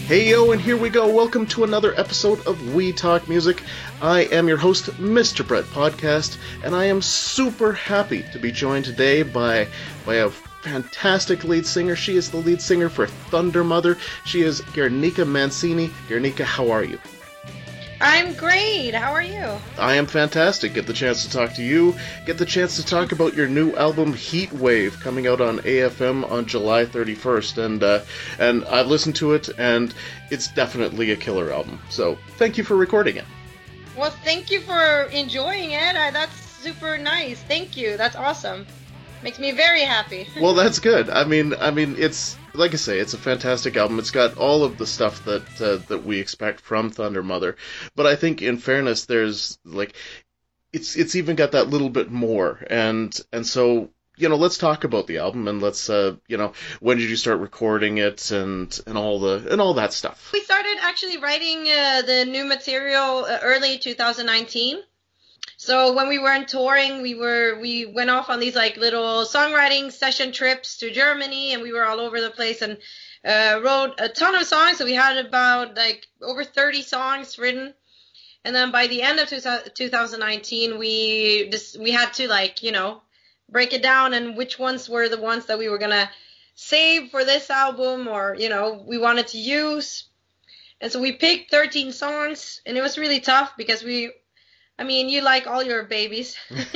Hey yo, and here we go. Welcome to another episode of We Talk Music. I am your host, Mr. Brett Podcast, and I am super happy to be joined today by a fantastic lead singer. She is the lead singer for Thunder Mother. She is Guernica Mancini. Guernica, how are you? I'm great. How are you? I am fantastic. Get the chance to talk to you. Get the chance to talk about your new album, Heat Wave, coming out on AFM on July 31st. And I've listened to it, and it's definitely a killer album. So thank you for recording it. Well, thank you for enjoying it. That's super nice. Thank you. That's awesome. Makes me very happy. Well, that's good. I mean, it's like I say, it's a fantastic album. It's got all of the stuff that we expect from Thunder Mother, but I think, in fairness, there's like, it's even got that little bit more. And so, let's talk about the album, and let's when did you start recording it, and all that stuff. We started actually writing the new material early 2019. So when we weren't touring, we went off on these like little songwriting session trips to Germany, and we were all over the place and wrote a ton of songs. So we had about like over 30 songs written. And then by the end of 2019, we had to break it down and which ones were the ones that we were going to save for this album, or, we wanted to use. And so we picked 13 songs, and it was really tough because you like all your babies,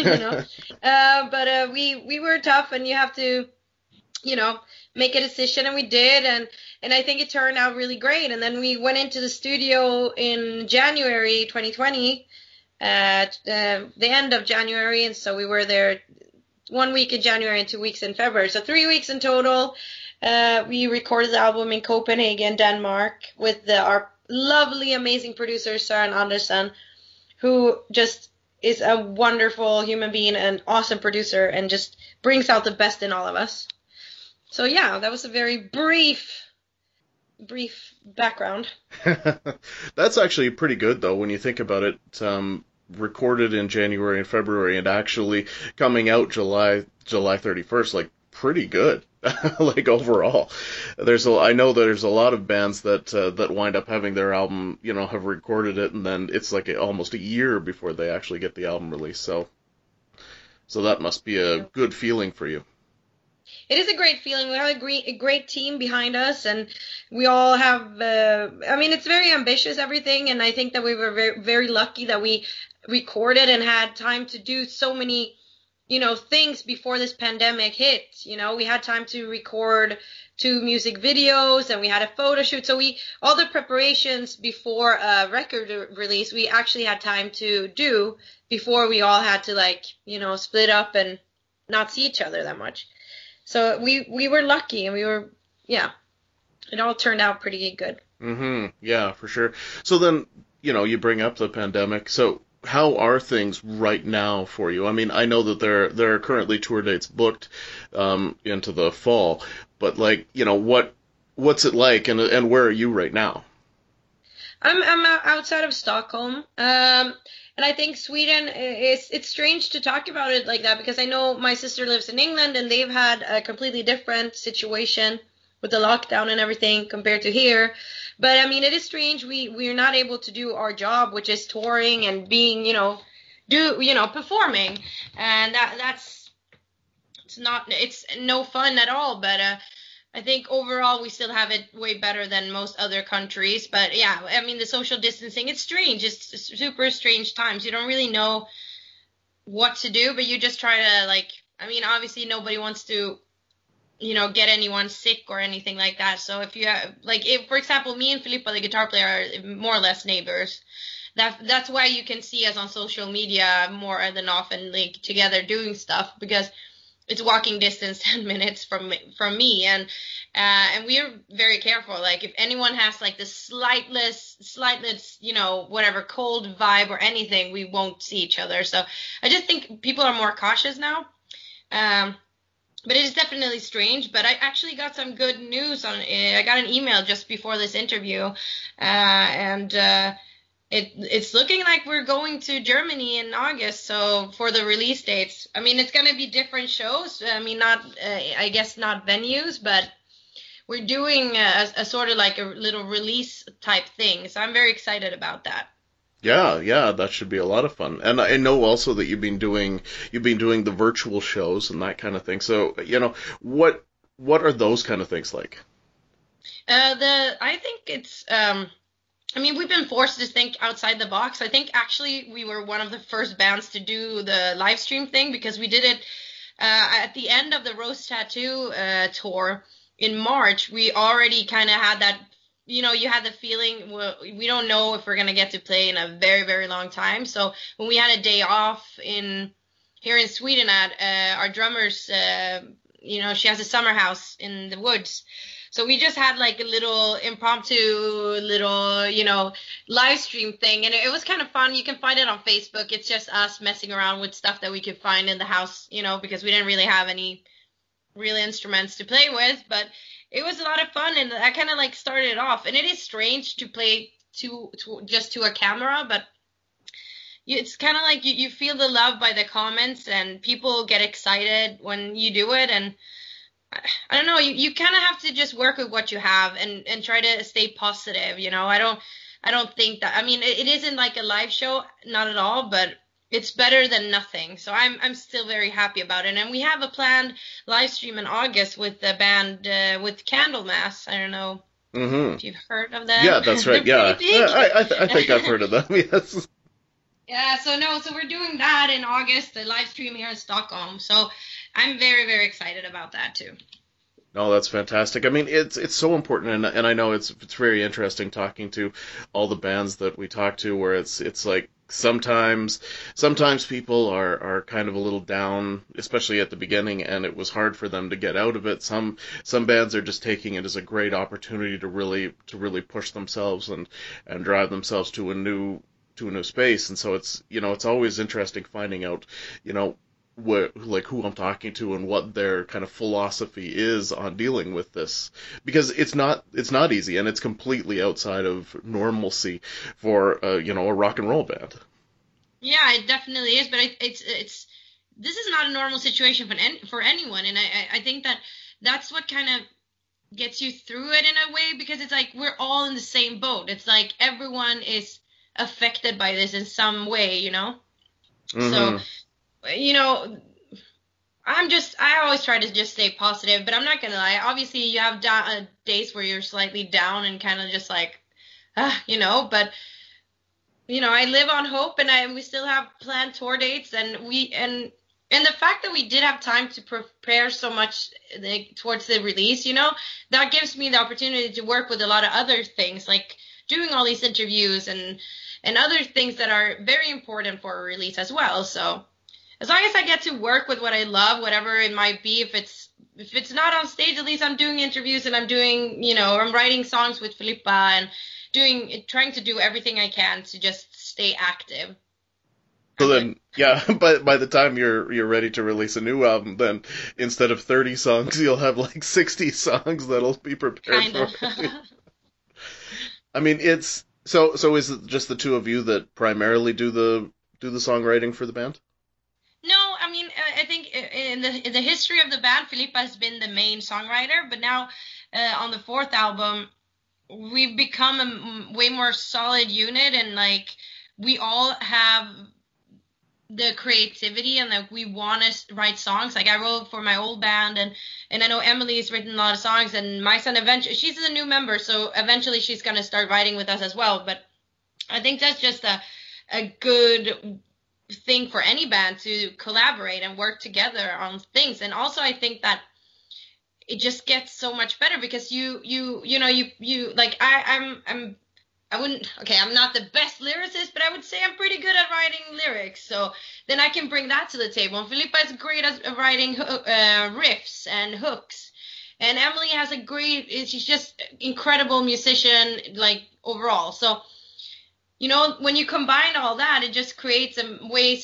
but we were tough, and you have to, make a decision, and we did, and I think it turned out really great. And then we went into the studio in January 2020, at the end of January, and so we were there 1 week in January and 2 weeks in February, so 3 weeks in total. We recorded the album in Copenhagen, Denmark, with our lovely, amazing producer, Søren Andersen, who just is a wonderful human being and awesome producer and just brings out the best in all of us. So yeah, that was a very brief background. That's actually pretty good, though, when you think about it. Recorded in January and February, and actually coming out July 31st, like, pretty good. Like, overall, I know there's a lot of bands that wind up having their album, have recorded it, and then it's like almost a year before they actually get the album released. So that must be a good feeling for you. It is a great feeling. We have a great team behind us, and we all have. It's very ambitious, everything, and I think that we were very, very lucky that we recorded and had time to do so many things before this pandemic hit. We had time to record 2 music videos, and we had a photo shoot. So all the preparations before a record release, we actually had time to do before we all had to split up and not see each other that much. So we were lucky, and it all turned out pretty good. Mm-hmm. Yeah, for sure. So then, you bring up the pandemic. So how are things right now for you? I mean, I know that there are currently tour dates booked into the fall, but what's it like, and where are you right now? I'm outside of Stockholm, and I think Sweden it's strange to talk about it like that, because I know my sister lives in England, and they've had a completely different situation with the lockdown and everything compared to here. But it is strange. We're not able to do our job, which is touring and being, performing, and it's no fun at all. But I think overall we still have it way better than most other countries. But yeah, the social distancing, it's strange. It's super strange times. You don't really know what to do, but you just try to obviously nobody wants to get anyone sick or anything like that. So if you have, if, for example, me and Filippa, the guitar player, are more or less neighbors. That's why you can see us on social media more than often, together doing stuff, because it's walking distance, 10 minutes from me, and we're very careful. If anyone has the slightest, whatever cold vibe or anything, we won't see each other. So I just think people are more cautious now. But it is definitely strange. But I actually got some good news I got an email just before this interview, and it's looking like we're going to Germany in August. So for the release dates, it's going to be different shows. I guess not venues, but we're doing a sort of like a little release type thing. So I'm very excited about that. Yeah, yeah, that should be a lot of fun. And I know also that you've been doing the virtual shows and that kind of thing. So, what are those kind of things like? The I think it's I mean, we've been forced to think outside the box. I think actually we were one of the first bands to do the live stream thing because we did it at the end of the Rose Tattoo tour in March. We already kind of had that, you had the feeling, well, we don't know if we're going to get to play in a very, very long time. So when we had a day off here in Sweden at our drummer's, she has a summer house in the woods. So we just had like a little impromptu little, live stream thing. And it was kind of fun. You can find it on Facebook. It's just us messing around with stuff that we could find in the house, because we didn't really have any real instruments to play with. But it was a lot of fun. And I kind of like started it off. And it is strange to play just to a camera, but it's kind of like you feel the love by the comments and people get excited when you do it. And I don't know, you kind of have to just work with what you have and try to stay positive, I don't think that, I mean, it isn't like a live show, not at all, but it's better than nothing. So I'm still very happy about it. And we have a planned live stream in August with the band, with Candlemass. I don't know Mm-hmm. if you've heard of them. Yeah, that's right. They're Yeah, pretty big. I think I've heard of them. Yes. Yeah, so we're doing that in August, the live stream here in Stockholm. So I'm very, very excited about that too. No, that's fantastic. I mean, it's so important, and I know it's very interesting talking to all the bands that we talk to, where it's like sometimes people are kind of a little down, especially at the beginning, and it was hard for them to get out of it. Some bands are just taking it as a great opportunity to really push themselves and drive themselves to a new space, and so it's always interesting finding out, you know, like who I'm talking to and what their kind of philosophy is on dealing with this, because it's not easy, and it's completely outside of normalcy for a rock and roll band. Yeah, it definitely is, but it's this is not a normal situation for anyone, and I think that that's what kind of gets you through it in a way, because it's like we're all in the same boat. It's like everyone is affected by this in some way. So, Hmm. you know, I always try to just stay positive, but I'm not gonna lie. Obviously, you have days where you're slightly down and kind of just like, but I live on hope, and we still have planned tour dates, and the fact that we did have time to prepare so much like, towards the release, that gives me the opportunity to work with a lot of other things, like doing all these interviews and other things that are very important for a release as well. So as long as I get to work with what I love, whatever it might be, if it's not on stage, at least I'm doing interviews and I'm doing, I'm writing songs with Filippa and trying to do everything I can to just stay active. So I'm good. then, yeah, by the time you're ready to release a new album, then instead of 30 songs, you'll have like 60 songs that'll be prepared Kind for. of. I mean, it's so is it just the two of you that primarily do the songwriting for the band? No, I mean, I think in the history of the band, Filippa has been the main songwriter, but now on the fourth album, we've become a way more solid unit, and like we all have the creativity, and like we want to write songs. Like I wrote for my old band, and I know Emily's written a lot of songs, and my son eventually, she's a new member, so eventually she's gonna start writing with us as well. But I think that's just a good thing for any band to collaborate and work together on things. And also I think that it just gets so much better because you like I wouldn't, okay, I'm not the best lyricist, but I would say I'm pretty good at writing lyrics. So then I can bring that to the table. And Filippa is great at writing riffs and hooks. And Emily has she's just incredible musician, like overall. So, when you combine all that, it just creates a way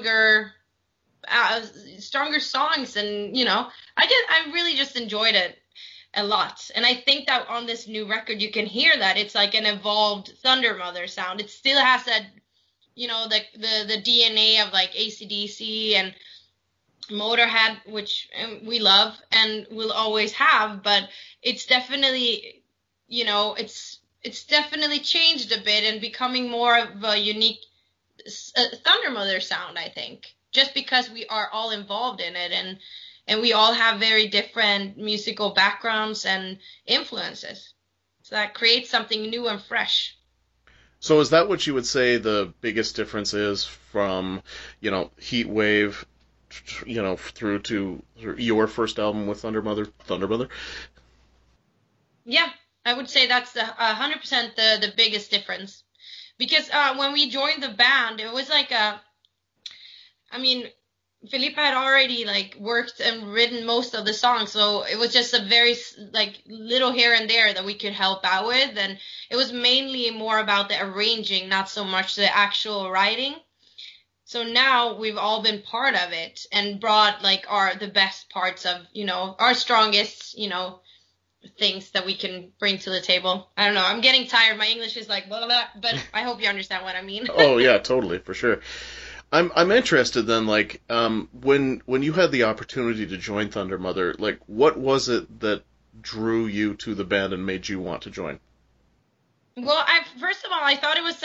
stronger songs. And, I really just enjoyed it a lot. And I think that on this new record, you can hear that it's like an evolved Thunder Mother sound. It still has that, the DNA of like AC/DC Motorhead, which we love and will always have, but it's definitely, it's definitely changed a bit and becoming more of a unique Thunder Mother sound, I think, just because we are all involved in it, and we all have very different musical backgrounds and influences. So that creates something new and fresh. So is that what you would say the biggest difference is from, Heat Wave, through to your first album with Thunder Mother, Thunder Mother? Yeah, I would say that's 100% the biggest difference. Because when we joined the band, it was like I mean, Felipe had already like worked and written most of the songs, so it was just a very like little here and there that we could help out with, and it was mainly more about the arranging, not so much the actual writing. So now we've all been part of it and brought like the best parts of, our strongest, things that we can bring to the table. I don't know. I'm getting tired. My English is like blah, blah, blah, but I hope you understand what I mean. Oh yeah, totally, for sure. I'm interested then, like, when you had the opportunity to join Thunder Mother, like, what was it that drew you to the band and made you want to join? Well, first of all, I thought it was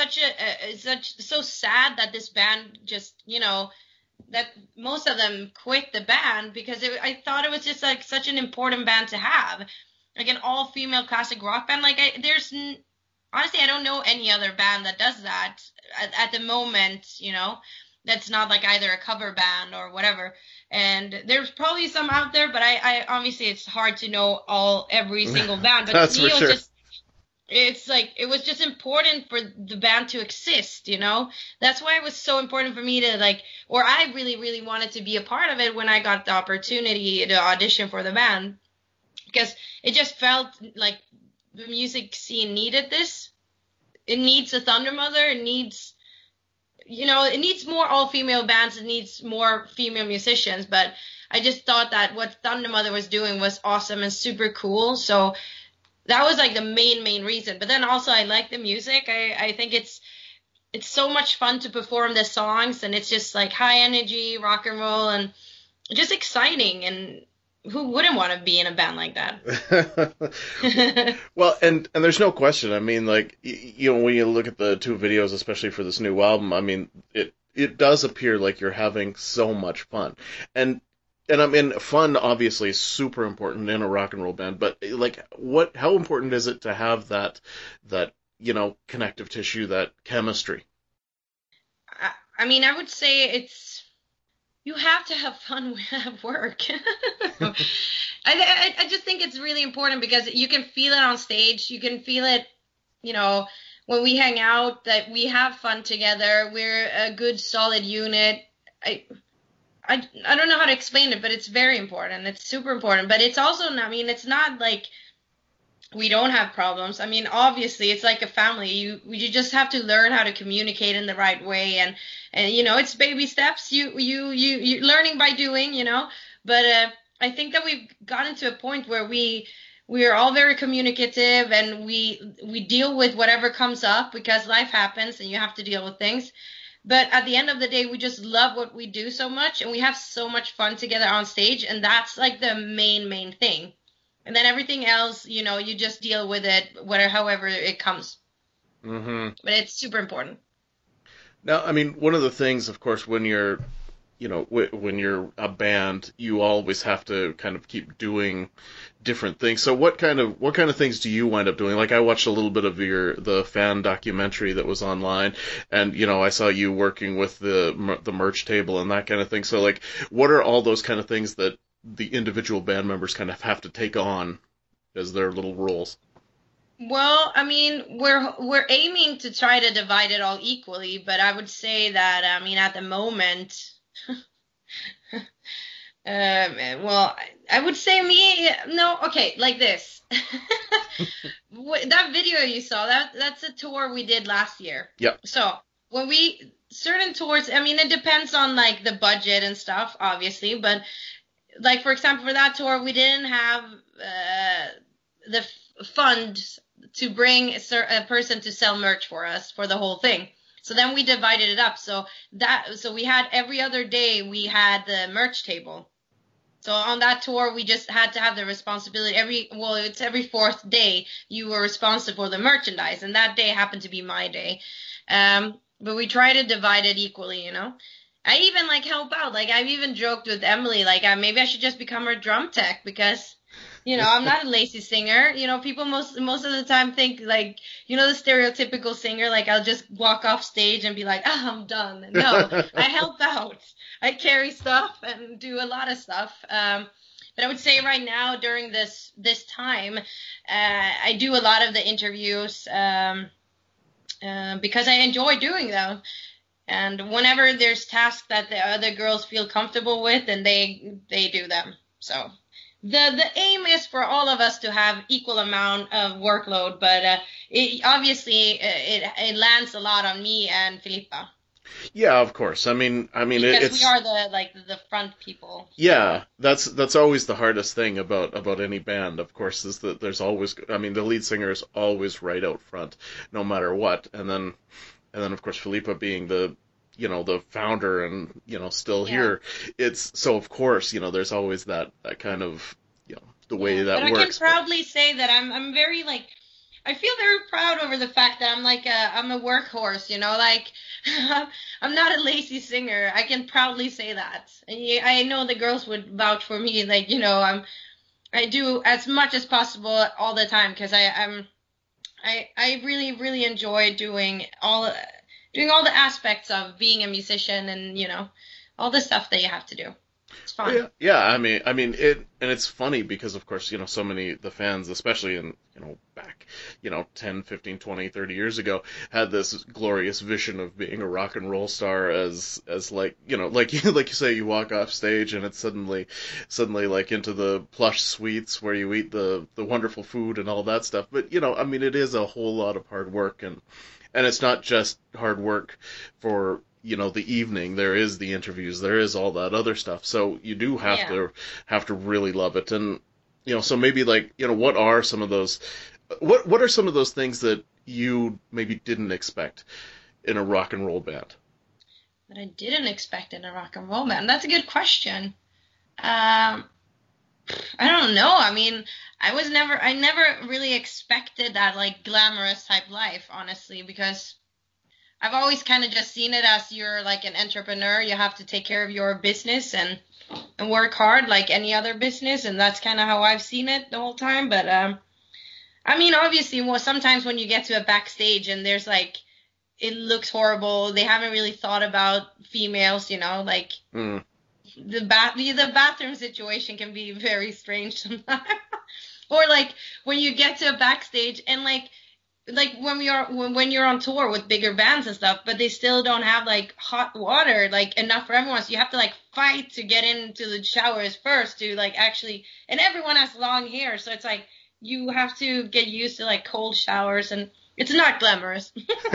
so sad that this band just, that most of them quit the band, because I thought it was just like such an important band to have, like an all-female classic rock band. Like, honestly, I don't know any other band that does that at the moment, that's not like either a cover band or whatever. And there's probably some out there, but I obviously it's hard to know every single band. But That's to me, for sure. it's like it was just important for the band to exist. That's why it was so important for me to like, or I really, really wanted to be a part of it when I got the opportunity to audition for the band, because it just felt like the music scene needed this. It needs a Thunder Mother. It needs more all-female bands. It needs more female musicians. But I just thought that what Thunder Mother was doing was awesome and super cool. So that was like the main reason. But then also I like the music. I think it's so much fun to perform the songs, and it's just like high energy rock and roll and just exciting. And who wouldn't want to be in a band like that? Well, and there's no question. I mean, like, when you look at the two videos, especially for this new album, I mean, it does appear like you're having so much fun. And I mean, fun obviously is super important in a rock and roll band, but like, how important is it to have that connective tissue, that chemistry? I mean, I would say you have to have fun at work. I just think it's really important because you can feel it on stage. You can feel it, when we hang out, that we have fun together. We're a good, solid unit. I don't know how to explain it, but it's very important. It's super important. But it's also, I mean, it's not like we don't have problems. I mean, obviously, it's like a family. You just have to learn how to communicate in the right way, and it's baby steps. You learning by doing, But I think that we've gotten to a point where we are all very communicative, and we deal with whatever comes up, because life happens and you have to deal with things. But at the end of the day, we just love what we do so much, and we have so much fun together on stage, and that's like the main thing. And then everything else, you just deal with it, however it comes. Mm-hmm. But it's super important. Now, I mean, one of the things, of course, when you're when you're a band, you always have to kind of keep doing different things. So what kind of things do you wind up doing? Like, I watched a little bit of the fan documentary that was online, and I saw you working with the merch table and that kind of thing. So like, what are all those kind of things that the individual band members kind of have to take on as their little roles? Well, I mean, we're aiming to try to divide it all equally, but I would say that, I mean, at the moment, well, I would say no, okay, like this. That video you saw, that's a tour we did last year. Yeah. So when certain tours, I mean, it depends on like the budget and stuff, obviously, but like, for example, for that tour, we didn't have the funds to bring a person to sell merch for us for the whole thing. So then we divided it up. So we had every other day we had the merch table. So on that tour, we just had to have the responsibility it's every fourth day you were responsible for the merchandise, and that day happened to be my day. But we try to divide it equally, you know. I even like help out. Like I've even joked with Emily, like maybe I should just become her drum tech because, you know, I'm not a lazy singer. You know, people most of the time think like, you know, the stereotypical singer, like I'll just walk off stage and be like, I'm done. No, I help out. I carry stuff and do a lot of stuff. But I would say right now during this time, I do a lot of the interviews because I enjoy doing them. And whenever there's tasks that the other girls feel comfortable with, and they do them. So the aim is for all of us to have equal amount of workload, but it lands a lot on me and Filippa. Yeah, of course. I mean, because we are the front people. Yeah, that's always the hardest thing about any band, of course, is that there's always, I mean, the lead singer is always right out front, no matter what, and then of course Filippa being the founder and still here, it's so of course there's always that kind of the way that but works. I can proudly say that I'm very I feel very proud over the fact that I'm a workhorse, like I'm not a lazy singer. I can proudly say that. And I know the girls would vouch for me, I do as much as possible all the time because I really, really enjoy doing all the aspects of being a musician and all the stuff that you have to do. It's fun. Yeah. I mean it, and it's funny because of course so many the fans, especially in back 10, 15, 20, 30 years ago, had this glorious vision of being a rock and roll star as like you say, you walk off stage and it's suddenly like into the plush suites where you eat the wonderful food and all that stuff. But I mean it is a whole lot of hard work, and it's not just hard work for the evening. There is the interviews, there is all that other stuff. So you do have to really love it. And so maybe what are some of those what are some of those things that you maybe didn't expect in a rock and roll band? That I didn't expect in a rock and roll band. That's a good question. I don't know. I mean, I never really expected that glamorous type life, honestly, because I've always kind of just seen it as you're like an entrepreneur. You have to take care of your business and work hard like any other business, and that's kind of how I've seen it the whole time. But I mean, obviously, sometimes when you get to a backstage and there's it looks horrible, they haven't really thought about females, the bathroom situation can be very strange sometimes. Or when you get to a backstage and when you're on tour with bigger bands and stuff, but they still don't have hot water enough for everyone, so you have to fight to get into the showers first to actually, and everyone has long hair, so it's you have to get used to cold showers, and it's not glamorous.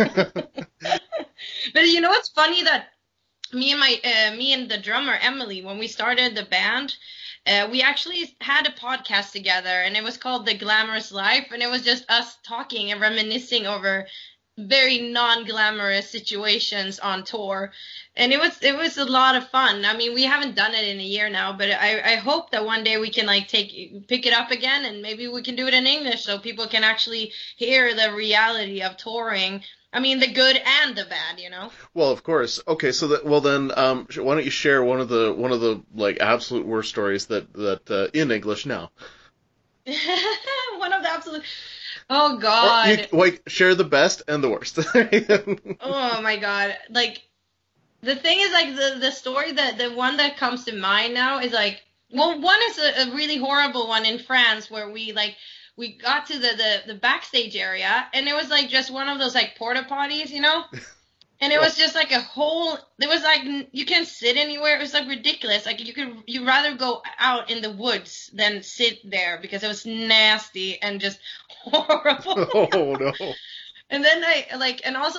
But what's funny, that me and the drummer Emily, when we started the band, we actually had a podcast together, and it was called The Glamorous Life, and it was just us talking and reminiscing over very non-glamorous situations on tour, and it was a lot of fun. I mean, we haven't done it in a year now, but I hope that one day we can pick it up again, and maybe we can do it in English so people can actually hear the reality of touring. I mean, the good and the bad, Well, of course. Okay, so then, why don't you share one of the absolute worst stories that in English now? One of the absolute. Oh God. Share the best and the worst. Oh my God. The thing is, the story the one that comes to mind now is one is a really horrible one in France where we got to the backstage area, and it was just one of those porta potties, and it was just a whole, there was you can't sit anywhere. It was ridiculous. You'd rather go out in the woods than sit there because it was nasty and just horrible. Oh no. And then and also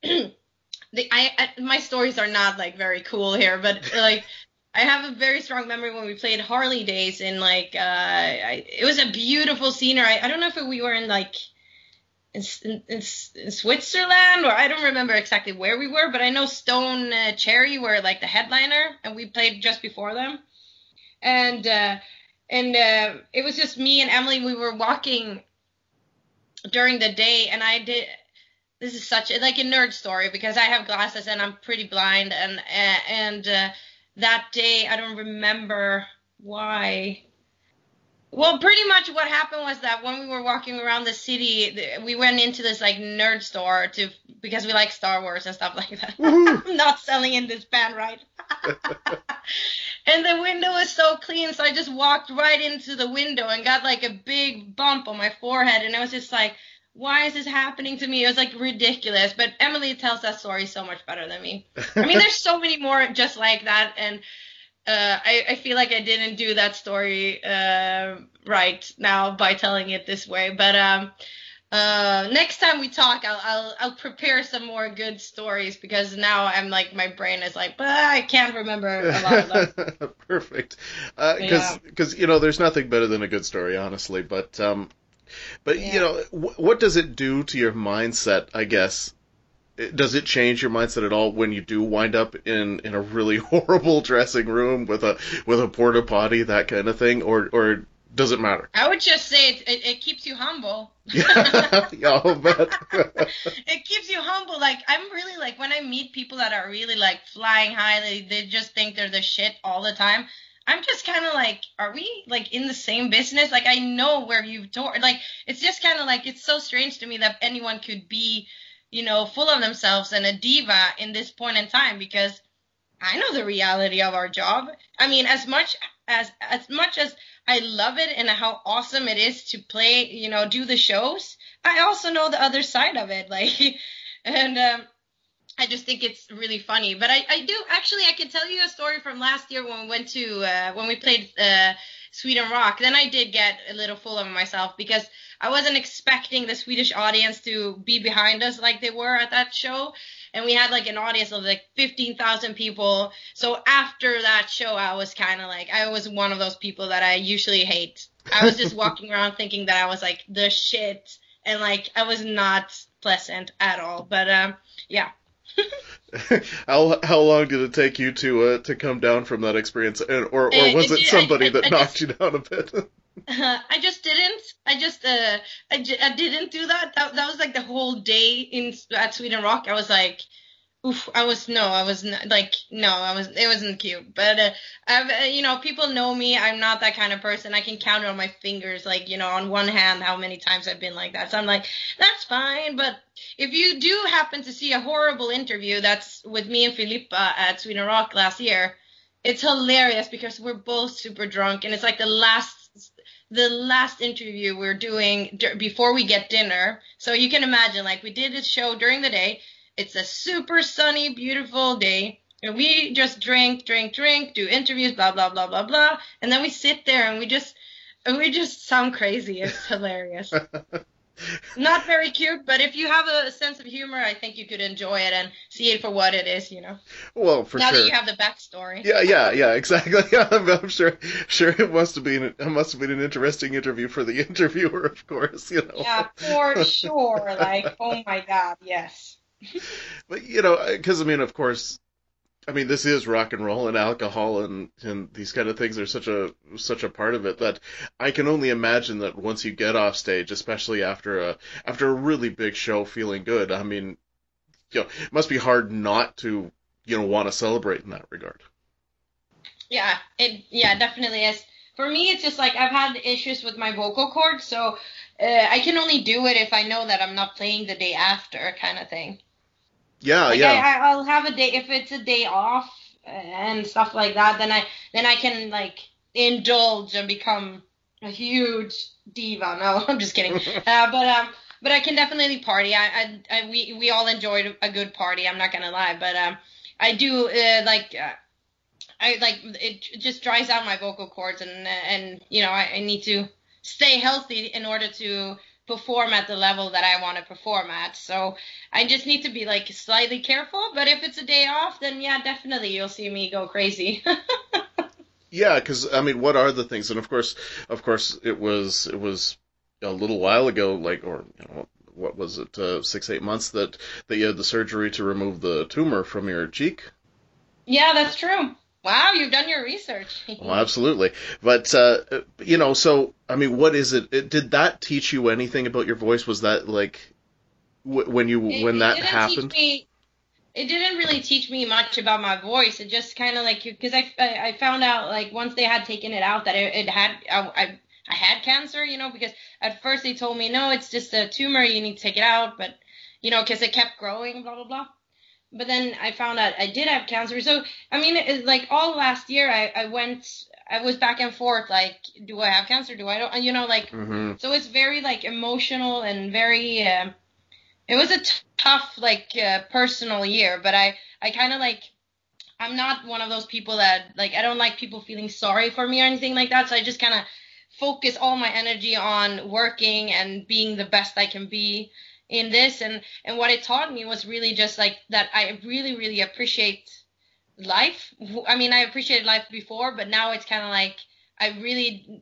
my stories are not very cool here, but I have a very strong memory when we played Harley Days in it was a beautiful scenery. I don't know if we were in in Switzerland, or I don't remember exactly where we were, but I know Stone Cherry were like the headliner, and we played just before them. And it was just me and Emily. We were walking during the day, and I did. This is such like a nerd story because I have glasses and I'm pretty blind, and that day I don't remember why. Well, pretty much what happened was that when we were walking around the city, we went into this like nerd store because we like Star Wars and stuff like that. I'm not selling in this band, right? And the window was so clean, so I just walked right into the window and got like a big bump on my forehead, and I was just like, why is this happening to me? It was like ridiculous. But Emily tells that story so much better than me. I mean, there's so many more just like that, and I feel like I didn't do that story right now by telling it this way. But next time we talk, I'll prepare some more good stories because now I'm like my brain is like, but I can't remember a lot of them. Perfect. Because there's nothing better than a good story, honestly. But yeah. What does it do to your mindset? I guess. Does it change your mindset at all when you do wind up in a really horrible dressing room with a porta potty, that kind of thing, or does it matter? I would just say it keeps you humble. Yeah, I'll bet. It keeps you humble. Like I'm really like when I meet people that are really like flying high, they just think they're the shit all the time. I'm just kind of like, are we like in the same business? Like I know where you've toured. Like it's just kind of like it's so strange to me that anyone could be, full of themselves and a diva in this point in time, because I know the reality of our job. I mean, as much as I love it and how awesome it is to play, do the shows, I also know the other side of it. Like, and I just think it's really funny. But I do actually, I can tell you a story from last year when we went to when we played Sweden Rock. Then I did get a little full of myself because I wasn't expecting the Swedish audience to be behind us like they were at that show. And we had like an audience of like 15,000 people. So after that show, I was kind of like, I was one of those people that I usually hate. I was just walking around thinking that I was like the shit. And like, I was not pleasant at all. But yeah. How long did it take you to come down from that experience, or was it somebody that knocked you down a bit? I just didn't. I didn't do that. That was like the whole day at Sweden Rock. I was like, oof. It wasn't cute. But people know me. I'm not that kind of person. I can count it on my fingers, like on one hand how many times I've been like that. So I'm like, that's fine. But if you do happen to see a horrible interview that's with me and Filippa at Sweden Rock last year, it's hilarious because we're both super drunk, and it's like the last interview we're doing before we get dinner. So you can imagine, like, we did this show during the day. It's a super sunny, beautiful day. And we just drink, do interviews, blah, blah, blah, blah, blah. And then we sit there and we just sound crazy. It's hilarious. Not very cute, but if you have a sense of humor, I think you could enjoy it and see it for what it is, Well, for now sure. Now that you have the backstory. Yeah, exactly. I'm sure it must have been an interesting interview for the interviewer, of course, Yeah, for sure. Like, oh my God, yes. But because of course, this is rock and roll, and alcohol and these kind of things are such a part of it that I can only imagine that once you get off stage, especially after a really big show, feeling good, it must be hard not to want to celebrate in that regard. Yeah, it definitely is. For me, it's just like I've had issues with my vocal cords, so I can only do it if I know that I'm not playing the day after, kind of thing. Yeah, like yeah. I'll have a day if it's a day off and stuff like that. Then I can like indulge and become a huge diva. No, I'm just kidding. But I can definitely party. We all enjoyed a good party. I'm not gonna lie, but I do I like it just dries out my vocal cords, and I need to stay healthy in order to perform at the level that I want to perform at. So I just need to be like slightly careful. But if it's a day off, then yeah, definitely you'll see me go crazy. Yeah, because what are the things? And of course, it was a little while ago, like, or what was it, 6, 8 months that you had the surgery to remove the tumor from your cheek. Yeah, that's true. Wow, you've done your research. Well, absolutely. But, so, I mean, what is it? Did that teach you anything about your voice? Was that like, when It that didn't teach happened? me. It didn't really teach me much about my voice. It just kind of like, because I found out like once they had taken it out that it had I had cancer, because at first they told me no, it's just a tumor, you need to take it out, but because it kept growing, blah blah blah. But then I found out I did have cancer. So I mean, it's like all last year I was back and forth like, do I have cancer? Do I don't? Like, Hmm. so it's very like emotional and very. It was a tough, like, personal year, but I kind of like, I'm not one of those people that, like, I don't like people feeling sorry for me or anything like that. So I just kind of focus all my energy on working and being the best I can be in this. And what it taught me was really just like that I really, really appreciate life. I mean, I appreciated life before, but now it's kind of like, I really,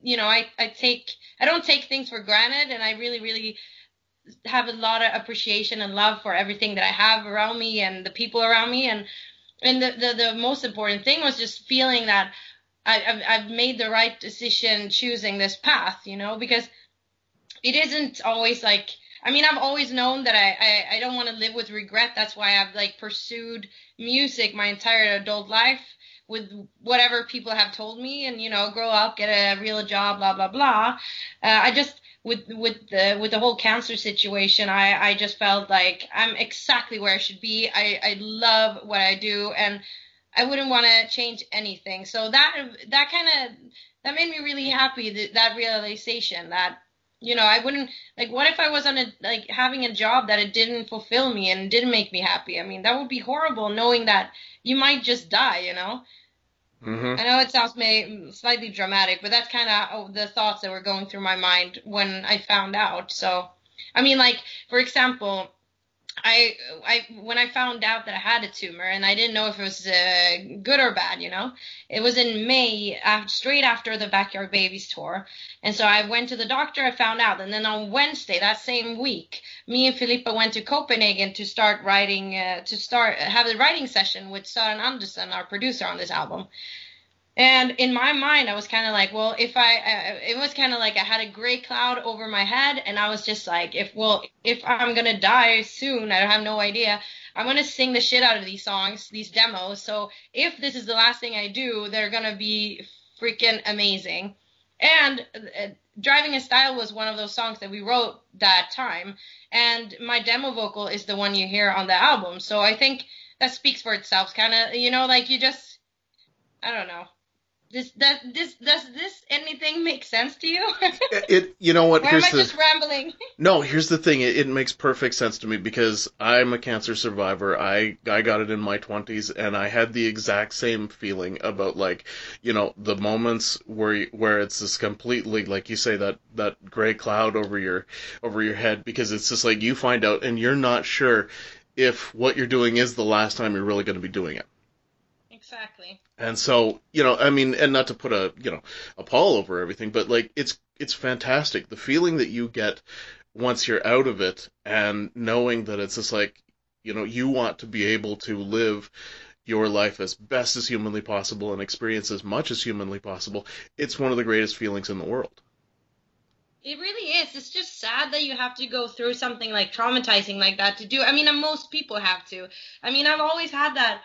I don't take things for granted, and I really, really have a lot of appreciation and love for everything that I have around me and the people around me. And the most important thing was just feeling that I've made the right decision choosing this path, because it isn't always like, I mean, I've always known that I don't want to live with regret. That's why I've like pursued music my entire adult life with whatever people have told me, and grow up, get a real job, blah blah blah. I just with the whole cancer situation, I just felt like I'm exactly where I should be. I love what I do, and I wouldn't want to change anything. So that kind of that made me really happy. That realization that I wouldn't, like, what if I was on like having a job that it didn't fulfill me and didn't make me happy? I mean, that would be horrible, knowing that you might just die. Hmm. I know it sounds slightly dramatic, but that's kind of the thoughts that were going through my mind when I found out. So, I mean, like, for example, when I found out that I had a tumor, and I didn't know if it was good or bad, it was in May, straight after the Backyard Babies tour. And so I went to the doctor, I found out. And then on Wednesday, that same week, me and Filippa went to Copenhagen to start writing, have a writing session with Søren Andersen, our producer on this album. And in my mind, I was kind of like, well, it was kind of like I had a gray cloud over my head, and I was just like, if I'm gonna die soon, I have no idea. I'm gonna sing the shit out of these songs, these demos. So if this is the last thing I do, they're gonna be freaking amazing. And Driving a Style was one of those songs that we wrote that time, and my demo vocal is the one you hear on the album. So I think that speaks for itself, kind of, like you just, I don't know. Does this anything make sense to you? You know what? Or am I just rambling? No, here's the thing. It makes perfect sense to me because I'm a cancer survivor. I got it in my 20s, and I had the exact same feeling about, like, the moments where it's this completely, like you say, that gray cloud over your head, because it's just like you find out and you're not sure if what you're doing is the last time you're really going to be doing it. Exactly. And so, I mean, and not to put a pall over everything, but like it's fantastic. The feeling that you get once you're out of it, and knowing that it's just like, you want to be able to live your life as best as humanly possible and experience as much as humanly possible. It's one of the greatest feelings in the world. It really is. It's just sad that you have to go through something like traumatizing like that to do. I mean, and most people have to. I mean, I've always had that.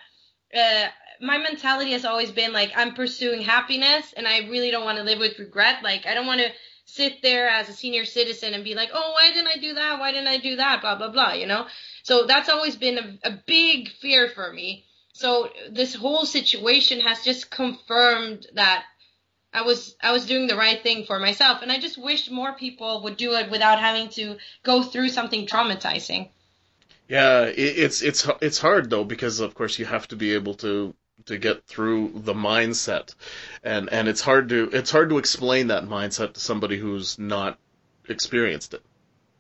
My mentality has always been like, I'm pursuing happiness, and I really don't want to live with regret. Like, I don't want to sit there as a senior citizen and be like, oh, why didn't I do that? Why didn't I do that? Blah, blah, blah, So that's always been a big fear for me. So this whole situation has just confirmed that I was doing the right thing for myself. And I just wish more people would do it without having to go through something traumatizing. Yeah, it's hard though, because of course you have to be able to get through the mindset, and it's hard to explain that mindset to somebody who's not experienced it.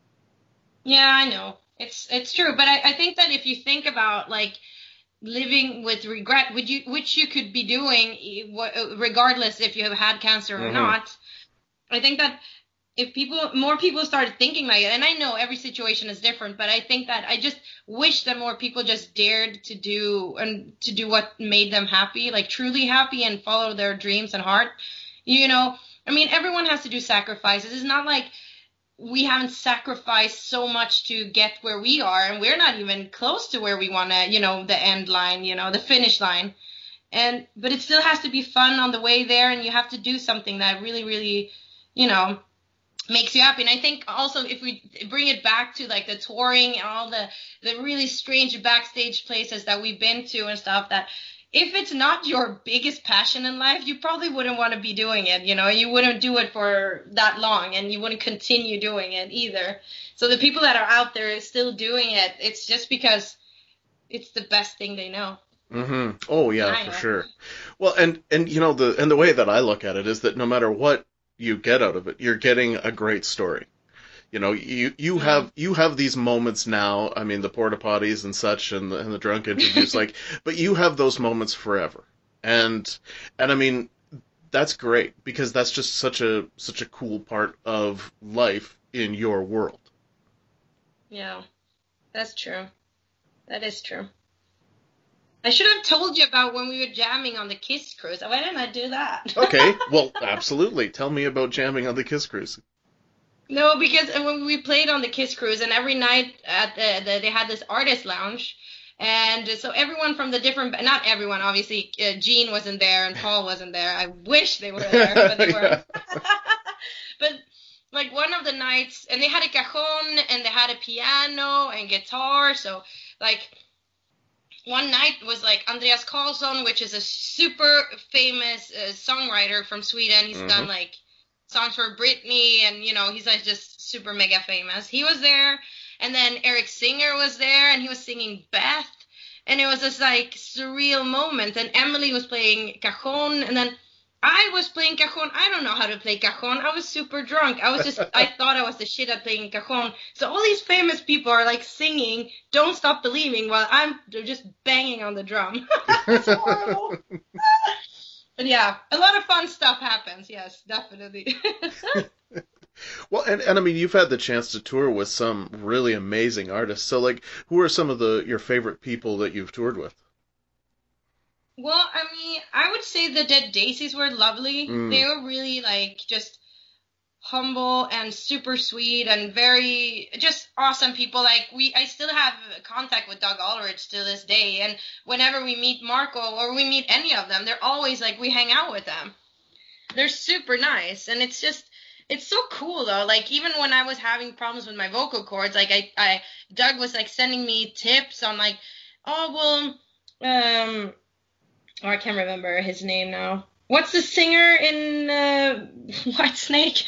Yeah, I know. It's true, but I think that if you think about like living with regret, which you could be doing regardless if you have had cancer or Hmm. not, I think that if more people started thinking like it, and I know every situation is different, but I think that I just wish that more people just dared to do what made them happy, like truly happy, and follow their dreams and heart. I mean, everyone has to do sacrifices. It's not like we haven't sacrificed so much to get where we are, and we're not even close to where we want to, the end line, the finish line. But it still has to be fun on the way there, and you have to do something that really, really, makes you happy. And I think also if we bring it back to like the touring and all the really strange backstage places that we've been to and stuff, that if it's not your biggest passion in life, you probably wouldn't want to be doing it. You wouldn't do it for that long, and you wouldn't continue doing it either. So the people that are out there still doing it, it's just because it's the best thing they know. Mm-hmm. Oh yeah, for sure. Well, and the way that I look at it is that no matter what you get out of it, you're getting a great story. You have these moments now. I mean, the porta potties and such, and the drunk interviews, like, but you have those moments forever, and I mean, that's great because that's just such a cool part of life in your world. Yeah, that's true. That is true. I should have told you about when we were jamming on the Kiss Cruise. Why didn't I do that? Okay, well, absolutely. Tell me about jamming on the Kiss Cruise. No, because when we played on the Kiss Cruise, and every night at they had this artist lounge, and so everyone from the different, not everyone, obviously, Gene wasn't there and Paul wasn't there. I wish they were there, but they weren't. But like one of the nights, and they had a cajon, and they had a piano and guitar, so like one night was like Andreas Karlsson, which is a super famous songwriter from Sweden. He's done like songs for Britney, and he's like just super mega famous. He was there, and then Eric Singer was there, and he was singing Beth, and it was this like surreal moment. And Emily was playing cajon, and then I was playing cajon. I don't know how to play cajon. I was super drunk. I thought I was the shit at playing cajon. So all these famous people are like singing "Don't Stop Believing" while I'm just banging on the drum. It's horrible. But yeah, a lot of fun stuff happens. Yes, definitely. Well, and I mean, you've had the chance to tour with some really amazing artists. So like, who are some of your favorite people that you've toured with? Well, I mean, I would say the Dead Daisies were lovely. They were really like just humble and super sweet and very just awesome people. Like I still have contact with Doug Ulrich to this day, and whenever we meet Marco or we meet any of them, they're always like, we hang out with them. They're super nice, and it's so cool though. Like even when I was having problems with my vocal cords, like Doug was like sending me tips on like, oh well, I can't remember his name now. What's the singer in Whitesnake?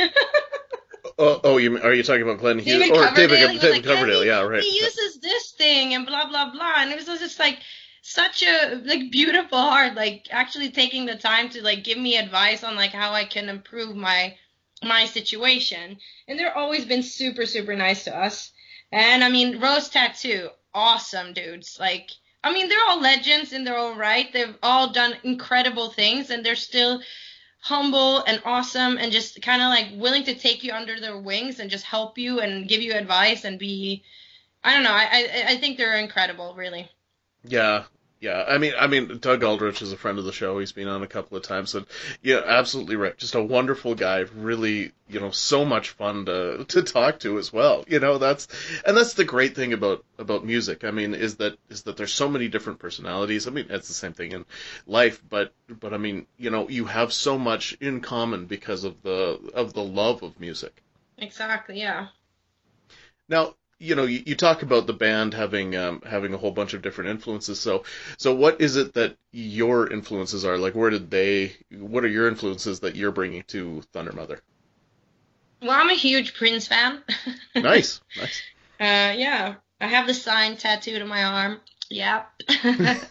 Are you talking about Glenn Hughes? David Coverdale. David Coverdale, yeah, right. He uses this thing and blah, blah, blah. And it was just like such a like beautiful heart, like actually taking the time to like give me advice on like how I can improve my situation. And they've always been super, super nice to us. And I mean, Rose Tattoo, awesome dudes. Like, I mean, they're all legends in their own right. They've all done incredible things, and they're still humble and awesome and just kind of like willing to take you under their wings and just help you and give you advice and be, I don't know, I think they're incredible, really. Yeah. Yeah, I mean, Doug Aldrich is a friend of the show. He's been on a couple of times, and yeah, absolutely right. Just a wonderful guy. Really, so much fun to talk to as well. That's the great thing about music. I mean, is that there's so many different personalities. I mean, it's the same thing in life, but I mean, you have so much in common because of the love of music. Exactly. Yeah. Now, you talk about the band having a whole bunch of different influences. So what is it that your influences are? Like, what are your influences that you're bringing to Thunder Mother? Well, I'm a huge Prince fan. Nice. Yeah, I have the sign tattooed on my arm. Yeah. No, but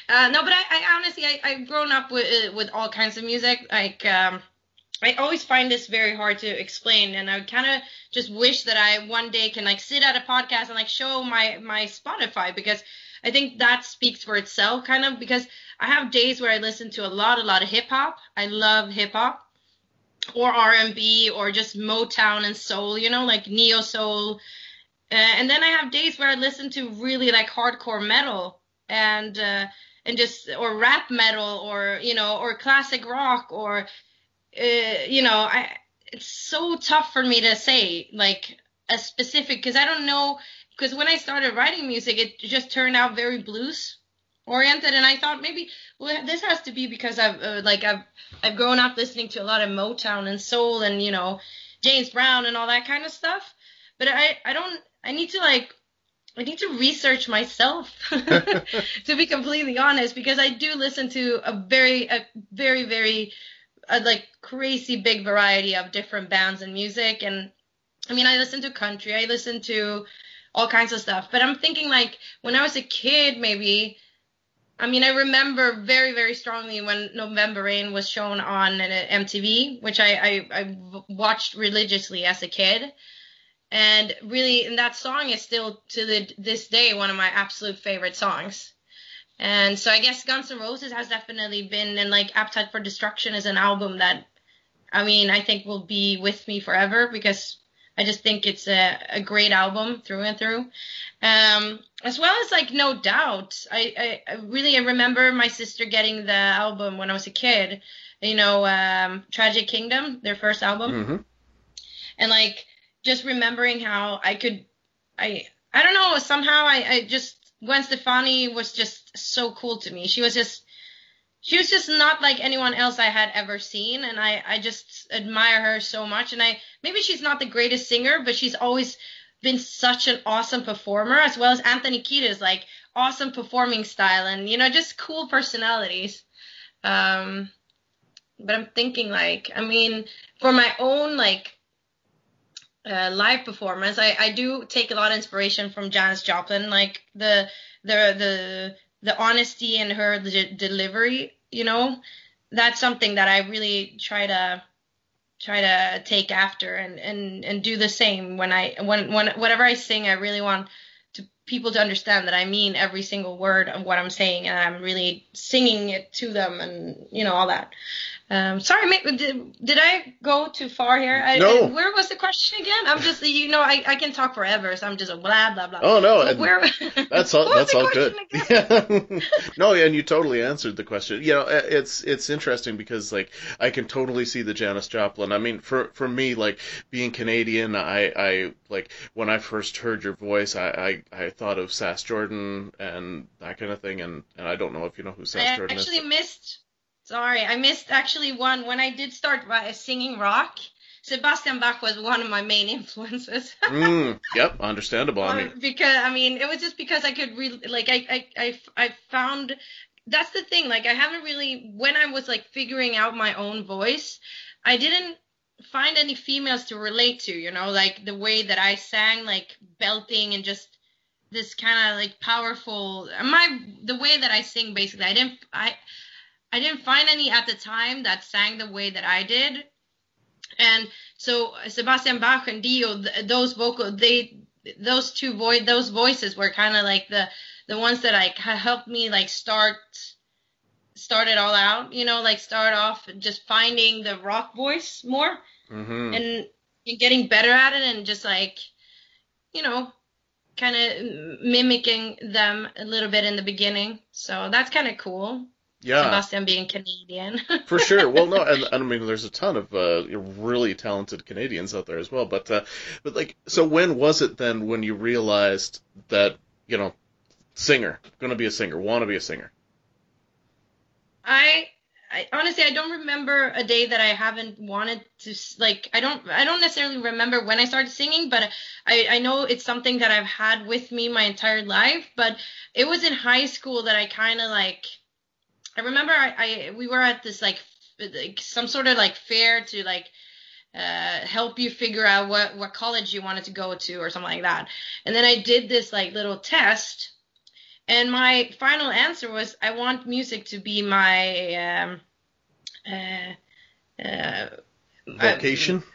I honestly, I've grown up with all kinds of music. Like, I always find this very hard to explain, and I kind of just wish that I one day can like sit at a podcast and like show my Spotify, because I think that speaks for itself kind of, because I have days where I listen to a lot of hip hop. I love hip hop. or R&B or just Motown and soul, like neo soul. And then I have days where I listen to really like hardcore metal and just or rap metal or or classic rock or I it's so tough for me to say like a specific because I don't know because when I started writing music it just turned out very blues oriented and I thought maybe well this has to be because I've grown up listening to a lot of Motown and soul and James Brown and all that kind of stuff but I don't I need to research myself to be completely honest because I do listen to a very very like crazy big variety of different bands and music and I mean I listen to country I listen to all kinds of stuff but I'm thinking like when I was a kid maybe I mean I remember very very strongly when November Rain was shown on MTV which I watched religiously as a kid and really and that song is still to this day one of my absolute favorite songs. And so I guess Guns N' Roses has definitely been, and like Appetite for Destruction is an album that, I mean, I think will be with me forever because I just think it's a great album through and through. As well as like No Doubt. I really remember my sister getting the album when I was a kid, Tragic Kingdom, their first album. Mm-hmm. And like just remembering how I don't know, somehow I just, Gwen Stefani was just so cool to me. She was just not like anyone else I had ever seen, and I just admire her so much. And maybe she's not the greatest singer, but she's always been such an awesome performer, as well as Anthony Kiedis, like awesome performing style, and just cool personalities. But I'm thinking like, I mean, for my own like live performance, I do take a lot of inspiration from Janis Joplin, like the honesty in her delivery, that's something that I really try to take after and do the same when whatever I sing. I really want people to understand that I mean every single word of what I'm saying and I'm really singing it to them and all that. Sorry, did I go too far here? No. Where was the question again? I'm just, I can talk forever, so I'm just blah, blah, blah. Oh, no. So where, that's all, that's all good. Yeah. No, and you totally answered the question. It's interesting because, like, I can totally see the Janis Joplin. I mean, for me, like, being Canadian, I like, when I first heard your voice, I thought of Sass Jordan and that kind of thing, and I don't know if you know who Sass Jordan is. I missed actually one. When I did start singing rock, Sebastian Bach was one of my main influences. Yep, understandable. It was just because I could really, like, I found, that's the thing, like, I haven't really, when I was, like, figuring out my own voice, I didn't find any females to relate to, like, the way that I sang, like, belting and just this kind of, like, powerful, the way that I sing, basically, I didn't find any at the time that sang the way that I did. And so Sebastian Bach and Dio, those voices were kind of like the ones that like helped me like start it all out, like start off just finding the rock voice more and getting better at it and just like, kind of mimicking them a little bit in the beginning. So that's kind of cool. Yeah. Sebastian being Canadian. For sure. Well, no, and I mean, there's a ton of really talented Canadians out there as well. But like, so when was it then when you realized that, singer, gonna be a singer, want to be a singer? I honestly, I don't remember a day that I haven't wanted to, like, I don't necessarily remember when I started singing, but I know it's something that I've had with me my entire life. But it was in high school that I kind of like, I remember we were at this like some sort of like fair to like help you figure out what college you wanted to go to or something like that. And then I did this like little test, and my final answer was I want music to be my vocation.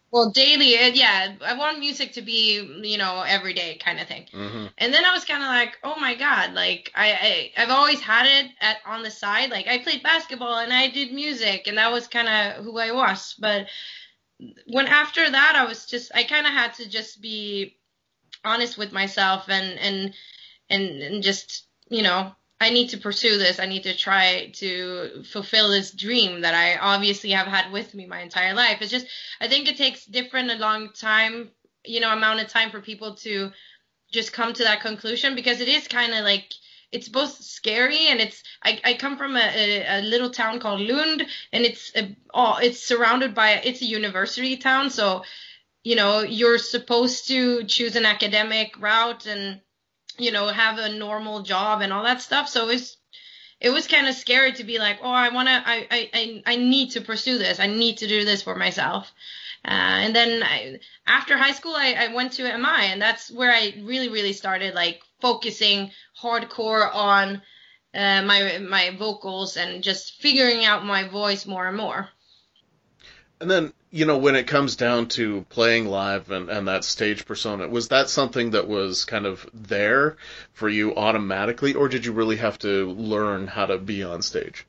Well, daily, yeah, I want music to be, every day kind of thing. Hmm. And then I was kind of like, oh my God, like I've always had it on the side. Like I played basketball and I did music, and that was kind of who I was. But when after that, I kind of had to just be honest with myself and just, I need to pursue this. I need to try to fulfill this dream that I obviously have had with me my entire life. It's just, I think it takes a long time, amount of time for people to just come to that conclusion, because it is kind of like, it's both scary and I come from a little town called Lund, and it's surrounded by, it's a university town. So, you're supposed to choose an academic route and, have a normal job and all that stuff. So it was kind of scary to be like, oh, I need to pursue this. I need to do this for myself. And then after high school, I went to MI, and that's where I really, really started like focusing hardcore on my vocals and just figuring out my voice more and more. And then, when it comes down to playing live and that stage persona, was that something that was kind of there for you automatically, or did you really have to learn how to be on stage?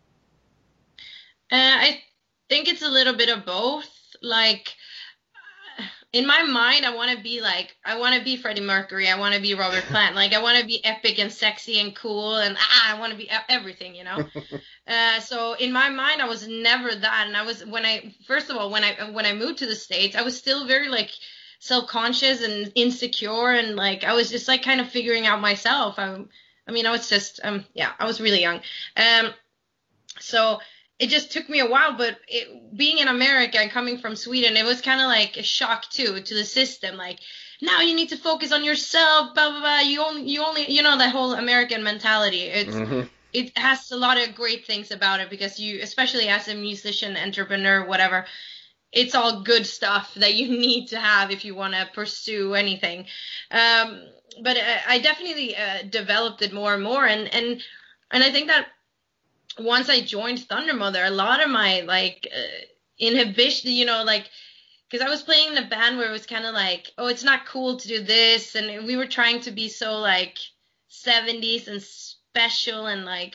I think it's a little bit of both. Like, in my mind, I want to be Freddie Mercury. I want to be Robert Plant. Like, I want to be epic and sexy and cool, and I want to be everything, So in my mind, I was never that. And I was, when I moved to the States, I was still very like self-conscious and insecure, and like I was just like kind of figuring out myself. I was just I was really young. So it just took me a while, but being in America and coming from Sweden, it was kind of like a shock too to the system. Like, now you need to focus on yourself, blah blah blah. You only that whole American mentality. It has a lot of great things about it, because you, especially as a musician, entrepreneur, whatever, it's all good stuff that you need to have if you want to pursue anything. But I definitely developed it more and more, and I think that once I joined Thundermother, a lot of my inhibition, because I was playing in a band where it was kind of like, oh, it's not cool to do this, and we were trying to be so like 70s and special and like,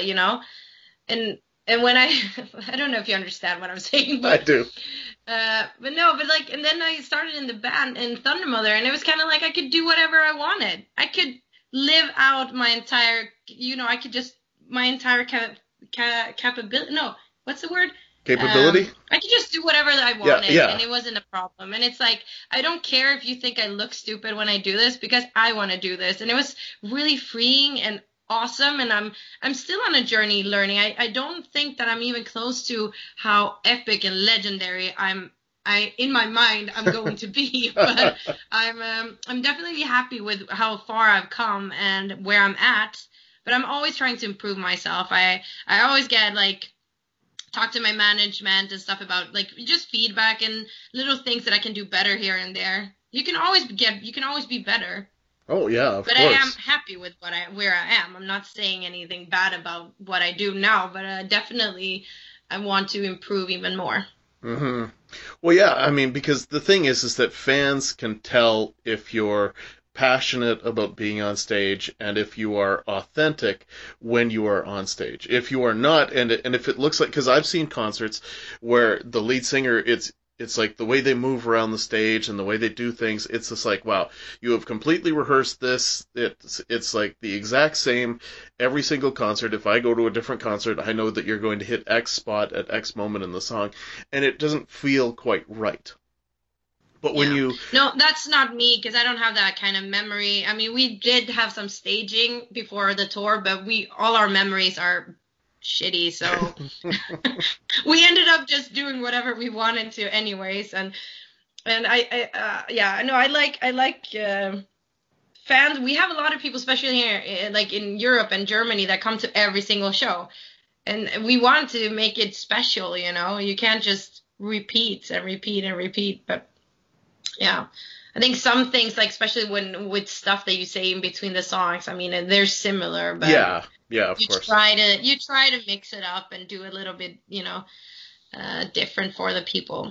and when I don't know if you understand what I'm saying, but I do. But no, but like, and then I started in the band in Thundermother, and it was kind of like I could do whatever I wanted. I could live out my entire, I could just my entire capability. No, what's the word? Capability? I could just do whatever I wanted, yeah. and it wasn't a problem. And it's like, I don't care if you think I look stupid when I do this, because I want to do this. And it was really freeing and awesome, and I'm still on a journey learning. I don't think that I'm even close to how epic and legendary in my mind I'm going to be, but I'm definitely happy with how far I've come and where I'm at. But I'm always trying to improve myself. I always get like talk to my management and stuff about like just feedback and little things that I can do better here and there. You can always be better. Oh yeah, of but course. I am happy with where I am. I'm not saying anything bad about what I do now, but definitely I want to improve even more. Mm-hmm. Well, yeah, I mean, because the thing is that fans can tell if you're passionate about being on stage and if you are authentic when you are on stage. If you are not, and if it looks like, because I've seen concerts where the lead singer, it's like the way they move around the stage and the way they do things, it's just like, wow, you have completely rehearsed this. It's like the exact same every single concert. If I go to a different concert, I know that you're going to hit X spot at X moment in the song, and it doesn't feel quite right. But when No, that's not me, because I don't have that kind of memory. I mean, we did have some staging before the tour, but all our memories are shitty, so we ended up just doing whatever we wanted to anyways. And I like fans. We have a lot of people, especially here like in Europe and Germany, that come to every single show, and we want to make it special. You can't just repeat and repeat and repeat. But yeah, I think some things, like especially with stuff that you say in between the songs, I mean, they're similar, but yeah, of course. You try to mix it up and do a little bit, different for the people.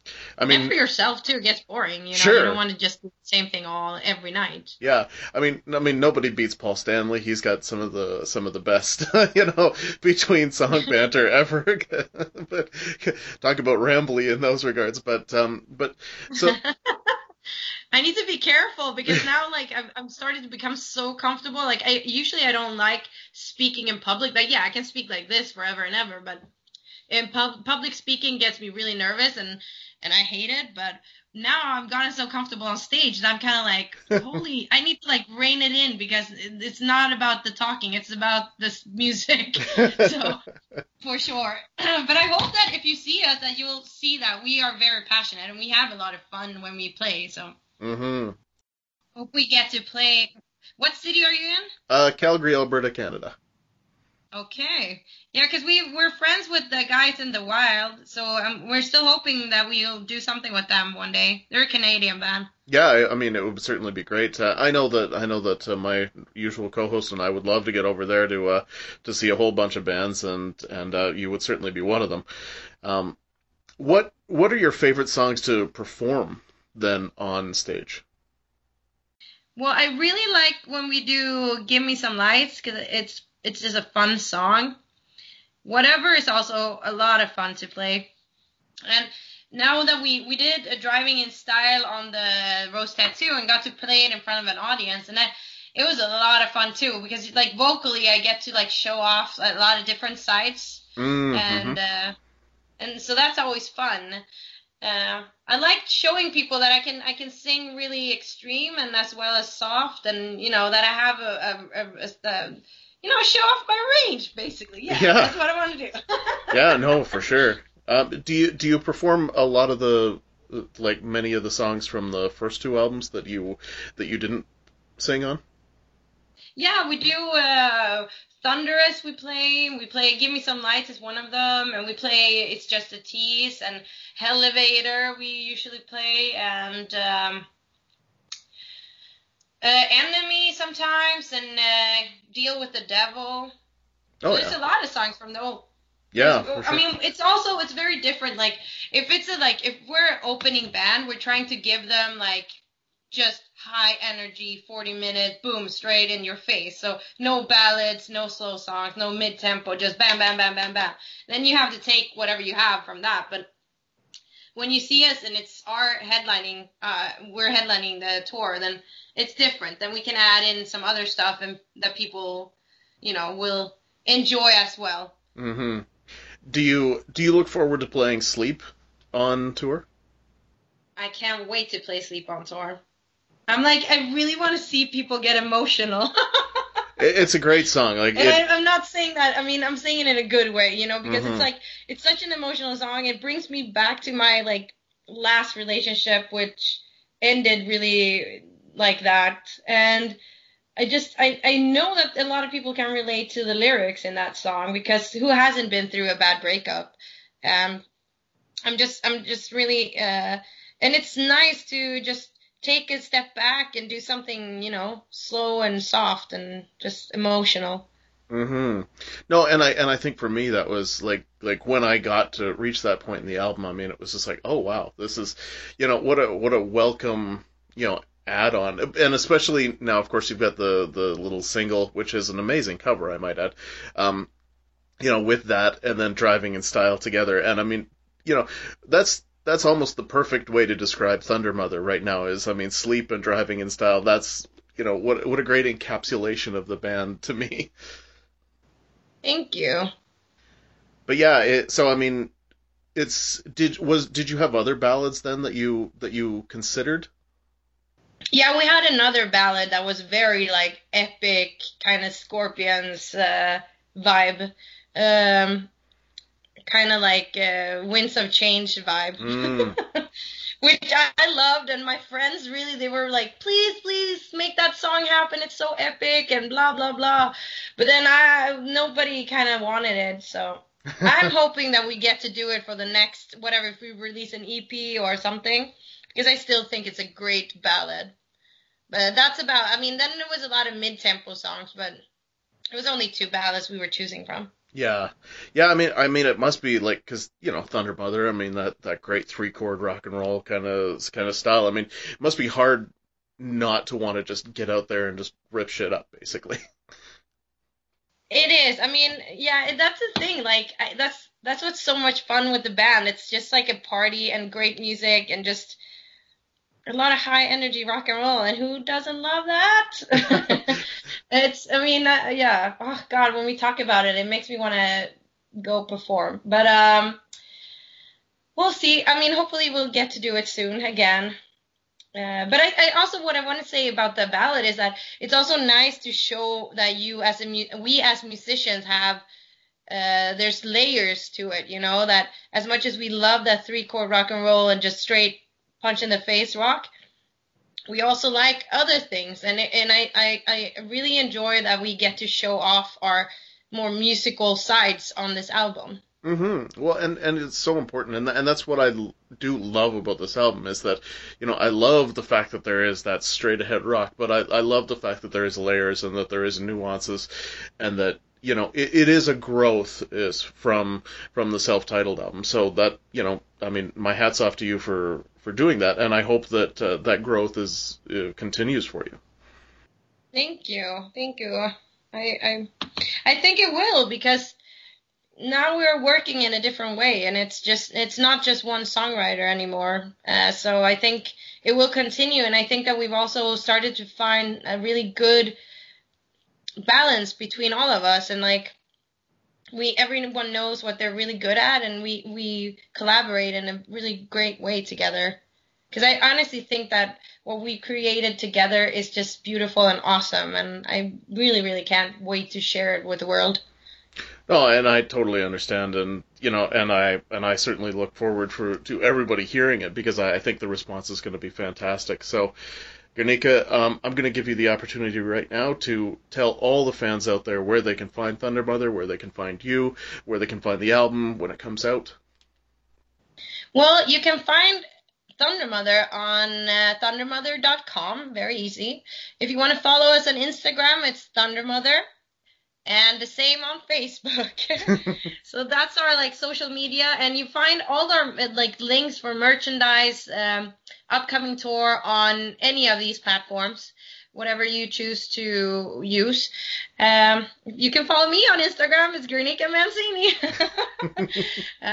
I And mean, for yourself too, it gets boring. You don't sure. want to just do the same thing all every night. Yeah, I mean, nobody beats Paul Stanley. He's got some of the best, between song banter ever. But talk about rambly in those regards. But so I need to be careful because now, like, I'm starting to become so comfortable. Like, I don't like speaking in public. Like, yeah, I can speak like this forever and ever, but in public speaking gets me really nervous and I hate it. But now I've gotten so comfortable on stage that I'm kind of like, holy, I need to like rein it in because it's not about the talking, it's about this music. So for sure. But I hope that if you see us, that you'll see that we are very passionate and we have a lot of fun when we play. So hmm hope we get to play. What city are you in? Calgary, Alberta, Canada. Okay. Yeah, because we're friends with the guys in the Wild, so we're still hoping that we'll do something with them one day. They're a Canadian band. Yeah, I mean, it would certainly be great. I know that my usual co-host and I would love to get over there to see a whole bunch of bands, and you would certainly be one of them. Um, what are your favorite songs to perform then on stage? Well, I really like when we do "Give Me Some Lights" because it's just a fun song. Whatever is also a lot of fun to play. And now that we did a driving in style on the Rose Tattoo and got to play it in front of an audience, and that it was a lot of fun too because like vocally I get to like show off a lot of different sides, Mm-hmm. and so that's always fun. I like showing people that I can sing really extreme and as well as soft, and that I have show off my range basically. Yeah, Yeah, that's what I want to do. yeah, no, for sure. Do you perform a lot of the like many of the songs from the first two albums that you didn't sing on? Yeah, we do Thunderous we play Give Me Some Lights is one of them, and we play It's Just a Tease and Elevator we usually play, and Enemy sometimes, and Deal with the Devil. So Oh there's yeah, a lot of songs from the old. yeah, for I sure. mean, it's very different. Like if we're opening band, we're trying to give them like just high energy 40-minute boom straight in your face. So no ballads, no slow songs, no mid tempo, just bam bam bam bam bam. Then you have to take whatever you have from that. But when you see us and it's our headlining, we're headlining the tour, then it's different. Then we can add in some other stuff and that people, will enjoy as well. hmm Do you look forward to playing Sleep on tour? I can't wait to play Sleep on Tour. I'm like, I really want to see people get emotional. It's a great song. Like And it. I'm not saying that. I mean, I'm saying it in a good way, because it's hmm like it's such an emotional song. It brings me back to my like last relationship, which ended really like that. And I know that a lot of people can relate to the lyrics in that song because who hasn't been through a bad breakup? Um, I'm just really, and it's nice to just take a step back and do something, slow and soft and just emotional. hmm No, and I think for me that was like when I got to reach that point in the album. I mean, it was just like, oh wow, this is, what a welcome, add on, and especially now, of course, you've got the little single, which is an amazing cover, I might add. Um, with that and then driving in style together. And I mean, you know, that's almost the perfect way to describe Thunder Mother right now is, I mean, sleep and driving in style. That's, what a great encapsulation of the band to me. Thank you. But yeah, so I mean, did you have other ballads then that you considered? Yeah, we had another ballad that was very like epic, kind of Scorpions vibe, um, kind of like Winds of Change vibe, Mm. which I loved, and my friends really they were like, please, please make that song happen. It's so epic and blah blah blah. But then nobody kind of wanted it, so I'm hoping that we get to do it for the next whatever if we release an EP or something, because I still think it's a great ballad. But that's about, I mean, then there was a lot of mid-tempo songs, but it was only two ballads we were choosing from. Yeah, yeah. I mean, it must be like because Thunder Mother. I mean, that great three chord rock and roll kind of style. I mean, it must be hard not to want to just get out there and just rip shit up, basically. It is. I mean, yeah, that's the thing. Like, that's what's so much fun with the band. It's just like a party and great music and just a lot of high energy rock and roll. And who doesn't love that? I mean, yeah. Oh God, when we talk about it, it makes me want to go perform. But we'll see. I mean, hopefully we'll get to do it soon again. But I also what I want to say about the ballad is that it's also nice to show that we as musicians have there's layers to it, that as much as we love that three chord rock and roll and just straight punch in the face rock, we also like other things, and I really enjoy that we get to show off our more musical sides on this album. Well, and it's so important, and that's what do love about this album is that, I love the fact that there is that straight ahead rock, but I love the fact that there is layers and that there is nuances, and that it is a growth is from the self-titled album. So that I mean, my hat's off to you for doing that, and I hope that that growth continues for you. Thank you. I think it will, because now we're working in a different way, and it's not just one songwriter anymore. So I think it will continue, and I think that we've also started to find a really good balance between all of us, and like everyone knows what they're really good at, and we collaborate in a really great way together. Because I honestly think that what we created together is just beautiful and awesome, and I really, really can't wait to share it with the world. No, and I totally understand, and I certainly look forward to everybody hearing it, because I think the response is going to be fantastic. So, Guernica, I'm going to give you the opportunity right now to tell all the fans out there where they can find Thunder Mother, where they can find you, where they can find the album when it comes out. Well, you can find Thunder Mother on thundermother.com. Very easy. If you want to follow us on Instagram, it's Thunder Mother. And the same on Facebook. So that's our social media, and you find all our links for merchandise, upcoming tour on any of these platforms, whatever you choose to use. You can follow me on Instagram. It's Guernica Mancini.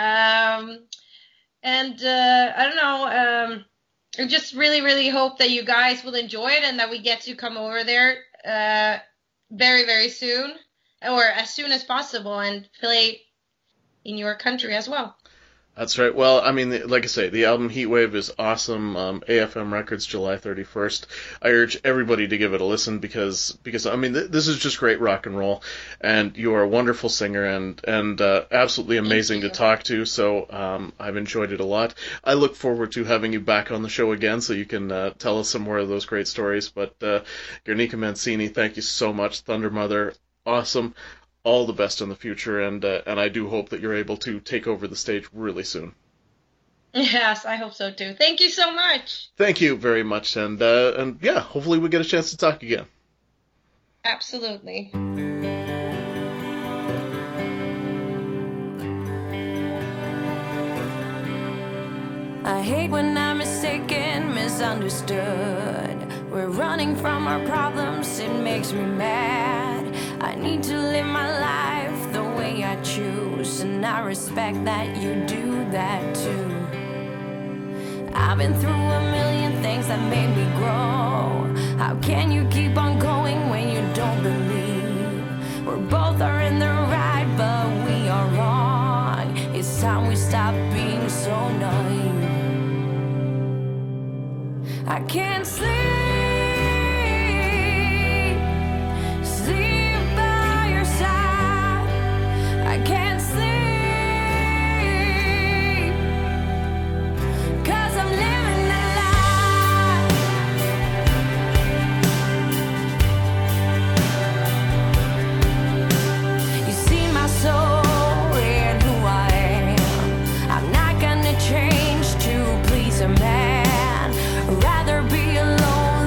And I don't know. I just really, really hope that you guys will enjoy it, and that we get to come over there very, very soon, or as soon as possible, and play in your country as well. That's right. Well, I mean, like I say, the album Heatwave is awesome. AFM Records, July 31st. I urge everybody to give it a listen, because I mean, this is just great rock and roll, and you are a wonderful singer, and absolutely amazing to talk to. So I've enjoyed it a lot. I look forward to having you back on the show again, so you can tell us some more of those great stories. But Guernica Mancini, thank you so much. Thunder Mother, awesome. All the best in the future, and I do hope that you're able to take over the stage really soon. Yes, I hope so too. Thank you so much. Thank you very much, and yeah, hopefully we get a chance to talk again. Absolutely. I hate when I'm mistaken, misunderstood. We're running from our problems, it makes me mad. I need to live my life the way I choose, and I respect that you do that too. I've been through a million things that made me grow. How can you keep on going when you don't believe? We're both are in the right, but we are wrong. It's time we stop being so naive. I can't sleep. Change to please a man. Rather be alone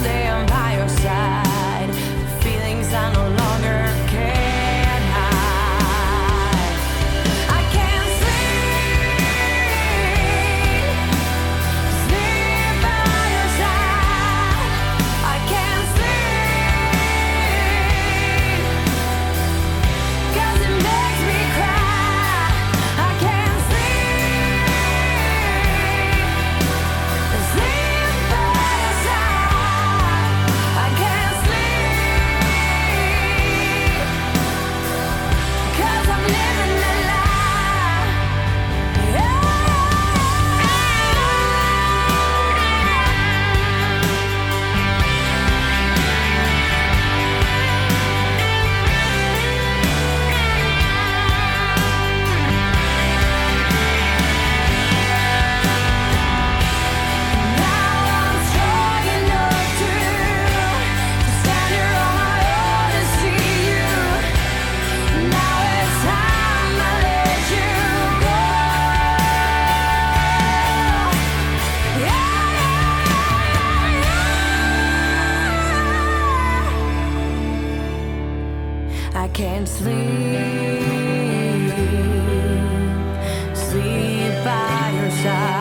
sleep by your side.